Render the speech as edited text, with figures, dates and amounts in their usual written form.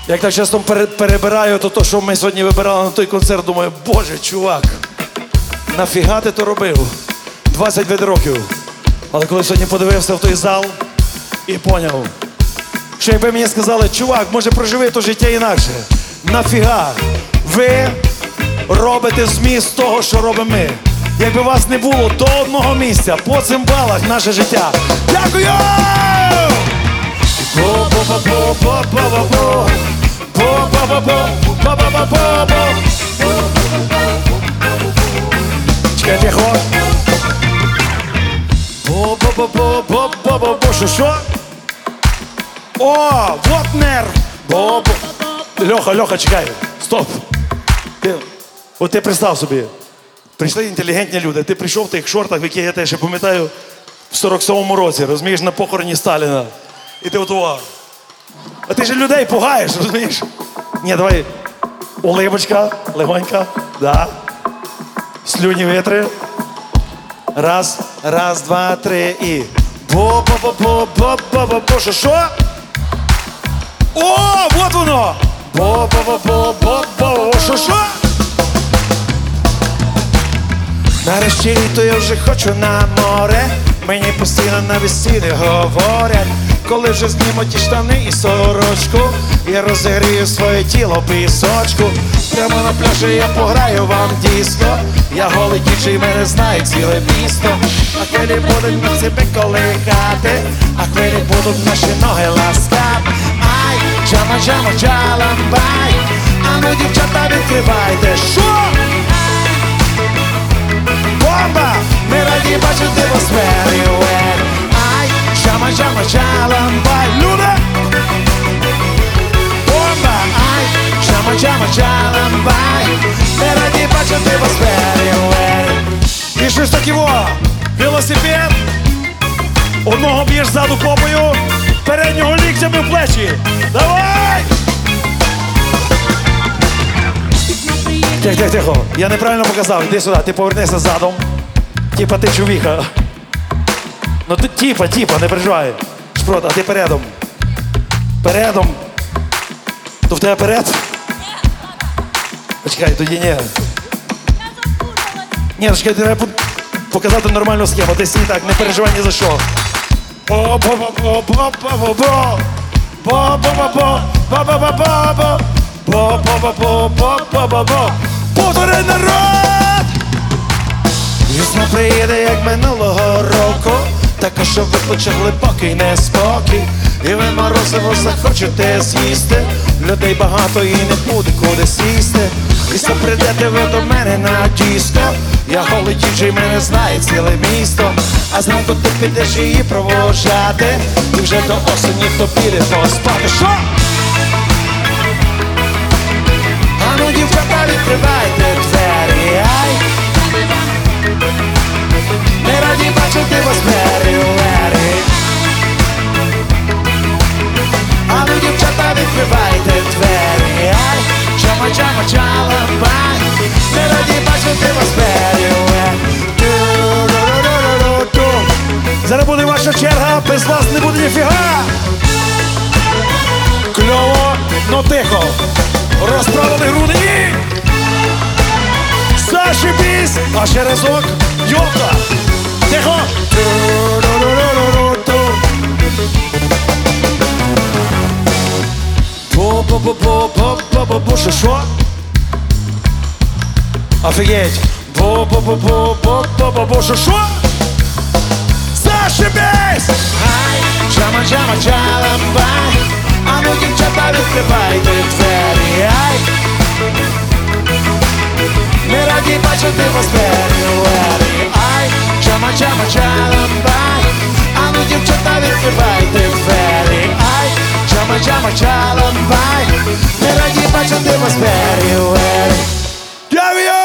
Як так часто перебираю, то що ми сьогодні вибирали на той концерт, думаю, боже, чувак, нафіга ти то робив? 25 років. Але коли сьогодні подивився в той зал і поняв, що якби мені сказали, чувак, може проживи то життя інакше. Нафіга ви робите зміст того, що робимо ми. Якби вас не було до одного місця, по цимбалах наше життя. Дякую! Чекай, тихо. Що? О, вот нерв. Льоха, чекай. Стоп. От ти представ собі. Прийшли інтелігентні люди. Ти прийшов в тих шортах, в яких я тебе ще пам'ятаю, в 47-му році, розумієш, на похороні Сталіна. І ти готував. А ти ж людей пугаєш, розумієш? Ні, давай. Улибочка, легонька. Да. Слюні витри. Раз, два, три і... Бо-бо-бо-бо-бо-бо-бо. Що? О, вот воно! Бо-бо-бо-бо-бо-бо. Що? Нарешті літо я вже хочу на море. Мені постійно на весіллі говорять. Коли вже зніму ті штани і сорочку, я розігрію своє тіло пісочку. Прямо на пляжі я пограю вам диско. Я голий діджей, мене знає ціле місто. А хвилі будуть на себе колихати, а хвилі будуть наші ноги ласкати. Ай, джама, джаламбай. А ну, дівчата, відкривайте. Що? Бомба! Ми раді бачити вас very. Ай, джама, джаламбай. Люди! Бомба! Ай, джама, джаламбай. Ми раді бачити вас very. І щось таке во! Велосипед! Одного б'єш ззаду попою, переднього ліктями в плечі. Давай! Тихо. Я неправильно показав. Іди сюди, ти повернися задом. Типа ти чувіха. Ну ти типа, не переживай. Шпрот, а ти передом. Передом. То в тебе перед? Почекай, тоді ні. Ні, чекай, ти треба показати нормальну схему. Ти сій так, не переживай ні за що. Повтори, народ! Весна приїде, як минулого року, така, що викличе глибокий неспокій. І ви морозиво захочете з'їсти, людей багато і не буде куди сісти. Після прийдете ви до мене на диско, я голий діджей, мене знає ціле місто. А зранку ти підеш її провожати, і вже до осені хто піде поспати. Що? А ну, дівчата, відкривайте двері, ай. Ми раді бачити вас very. А ну, дівчата, відкривайте двері, ай. Джама, ми раді бачити вас very. Зараз буде ваша черга, без вас не буде ніфіга. Кльово, но тихо. Розправили груди і... Зашибісь! А ще разок. Йота! Тихо! Бо-бо-бо-бо-бо-бо-бо. Що? Офігеть! Бо-бо-бо-бо-бо-бо-бо. Що? Зашибісь! Ай! Джама-джаламбай. А ну, дівчата, відкривайте двері, ай. Ми раді бачити вас very. Ай, джама-джаламбай. А ну, дівчата, відкривайте двері, ай. Джама-джаламбай. Ми раді бачити вас very. Дякую!